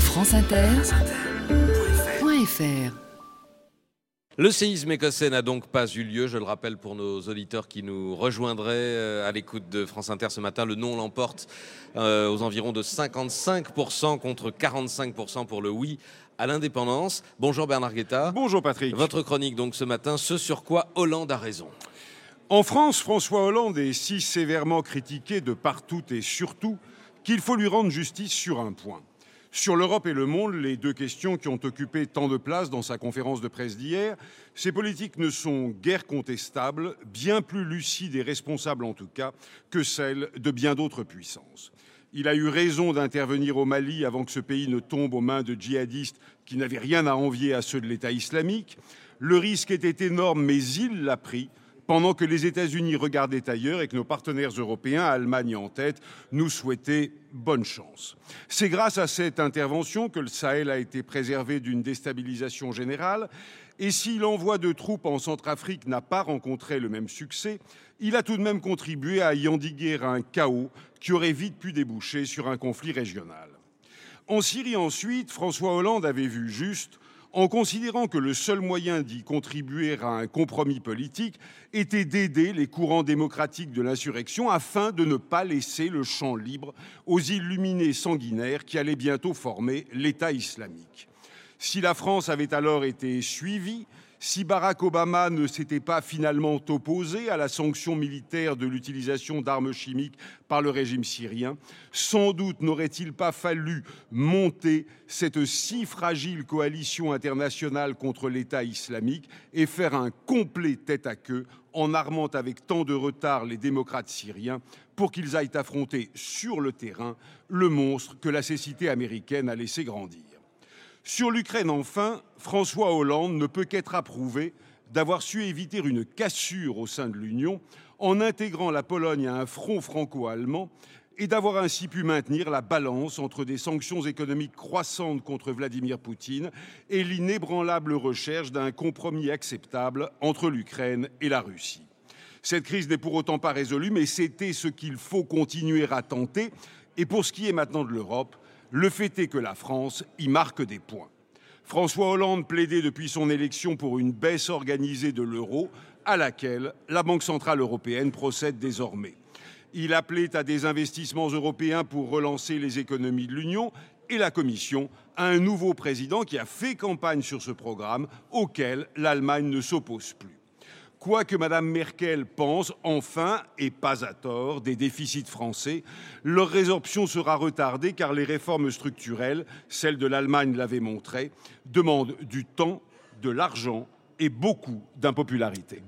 franceinter.fr. Le séisme écossais n'a donc pas eu lieu, je le rappelle pour nos auditeurs qui nous rejoindraient à l'écoute de France Inter ce matin. Le non l'emporte aux environs de 55% contre 45% pour le oui à l'indépendance. Bonjour Bernard Guetta. Bonjour Patrick. Votre chronique donc ce matin, ce sur quoi Hollande a raison. En France, François Hollande est si sévèrement critiqué de partout et surtout qu'il faut lui rendre justice sur un point. Sur l'Europe et le monde, les deux questions qui ont occupé tant de place dans sa conférence de presse d'hier, ces politiques ne sont guère contestables, bien plus lucides et responsables en tout cas, que celles de bien d'autres puissances. Il a eu raison d'intervenir au Mali avant que ce pays ne tombe aux mains de djihadistes qui n'avaient rien à envier à ceux de l'État islamique. Le risque était énorme, mais il l'a pris, pendant que les États-Unis regardaient ailleurs et que nos partenaires européens, Allemagne en tête, nous souhaitaient bonne chance. C'est grâce à cette intervention que le Sahel a été préservé d'une déstabilisation générale. Et si l'envoi de troupes en Centrafrique n'a pas rencontré le même succès, il a tout de même contribué à y endiguer un chaos qui aurait vite pu déboucher sur un conflit régional. En Syrie ensuite, François Hollande avait vu juste en considérant que le seul moyen d'y contribuer à un compromis politique était d'aider les courants démocratiques de l'insurrection afin de ne pas laisser le champ libre aux illuminés sanguinaires qui allaient bientôt former l'État islamique. Si la France avait alors été suivie, si Barack Obama ne s'était pas finalement opposé à la sanction militaire de l'utilisation d'armes chimiques par le régime syrien, sans doute n'aurait-il pas fallu monter cette si fragile coalition internationale contre l'État islamique et faire un complet tête-à-queue en armant avec tant de retard les démocrates syriens pour qu'ils aillent affronter sur le terrain le monstre que la cécité américaine a laissé grandir. Sur l'Ukraine, enfin, François Hollande ne peut qu'être approuvé d'avoir su éviter une cassure au sein de l'Union en intégrant la Pologne à un front franco-allemand et d'avoir ainsi pu maintenir la balance entre des sanctions économiques croissantes contre Vladimir Poutine et l'inébranlable recherche d'un compromis acceptable entre l'Ukraine et la Russie. Cette crise n'est pour autant pas résolue, mais c'était ce qu'il faut continuer à tenter. Et pour ce qui est maintenant de l'Europe, le fait est que la France y marque des points. François Hollande plaidait depuis son élection pour une baisse organisée de l'euro, à laquelle la Banque centrale européenne procède désormais. Il appelait à des investissements européens pour relancer les économies de l'Union et la Commission à un nouveau président qui a fait campagne sur ce programme auquel l'Allemagne ne s'oppose plus. Quoi que Mme Merkel pense, enfin, et pas à tort, des déficits français, leur résorption sera retardée car les réformes structurelles, celles de l'Allemagne l'avaient montré, demandent du temps, de l'argent et beaucoup d'impopularité.